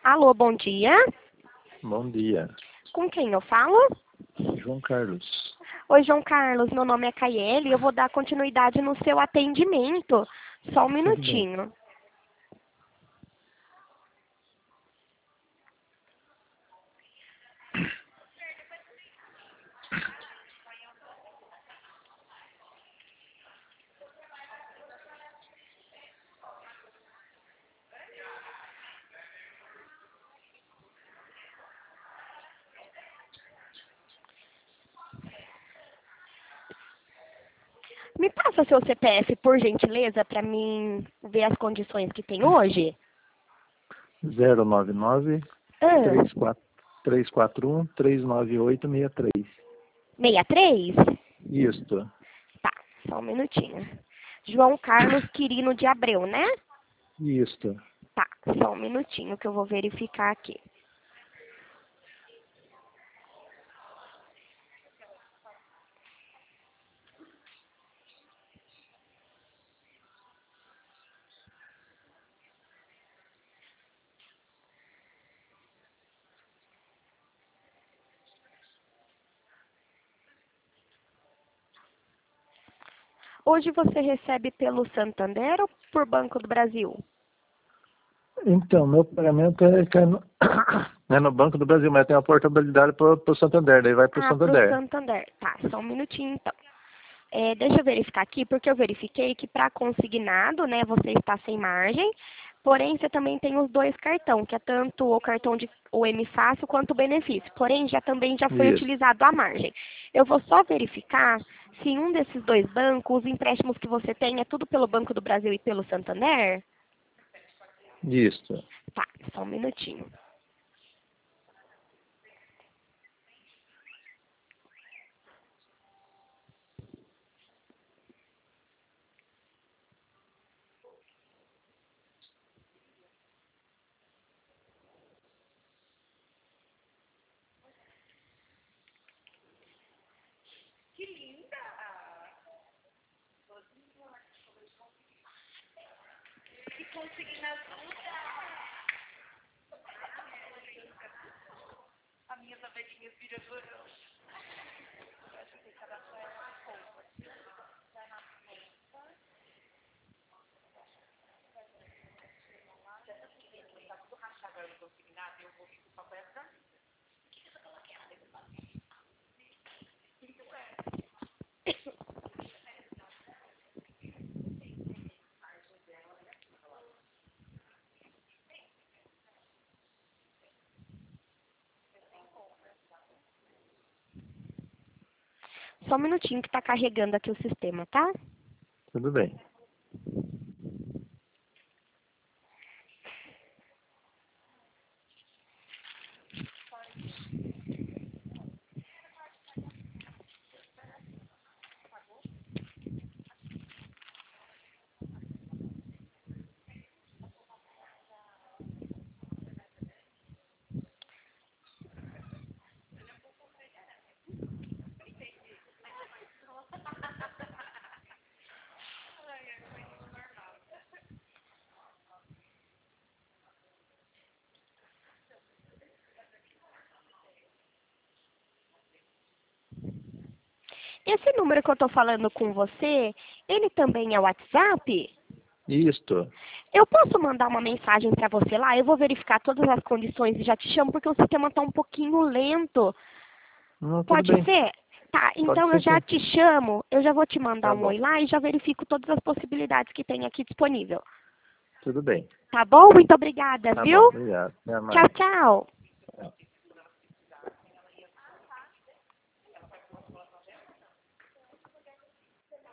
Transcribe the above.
Alô, bom dia. Bom dia, Com quem eu falo? João Carlos. Oi, João Carlos, meu nome é Caiele e eu vou dar continuidade no seu atendimento. Só um Tudo bem. minutinho. Me passa seu CPF, por gentileza, para mim ver as condições que tem hoje? 099 Ah, 341 39863. 63? Isto, Tá, só um minutinho. João Carlos Quirino de Abreu, né? isto. Tá, só um minutinho que eu vou verificar aqui. Hoje você recebe pelo Santander ou por Banco do Brasil? Então, meu pagamento é no Banco do Brasil, mas tem a portabilidade para o Santander, daí vai para o Ah, para o Santander. Santander. Tá, só um minutinho então. Deixa eu verificar aqui, porque eu verifiquei que para consignado, né, você está sem margem, porém você também tem os dois cartões, que é tanto o cartão de o M Fácil quanto o benefício. Porém, também já foi Isso, utilizado a margem. Eu vou só verificar se em um desses dois bancos, os empréstimos que você tem é tudo pelo Banco do Brasil e pelo Santander? isto. Tá, só um minutinho. Só um minutinho que está carregando aqui o sistema, tá? Tudo bem. Esse número que eu estou falando com você, ele também é o WhatsApp? Isto. Eu posso mandar uma mensagem para você lá? Eu vou verificar todas as condições e já te chamo, porque o sistema está um pouquinho lento. Não, tudo Pode bem. ser? Tá, Pode então eu ser já sim. te chamo, eu já vou te mandar Tá um oi bom. lá e já verifico todas as possibilidades que tem aqui disponível. Tudo bem. Tá bom? Muito obrigada, Tá viu? bom, obrigado. Até Tchau, mais. tchau.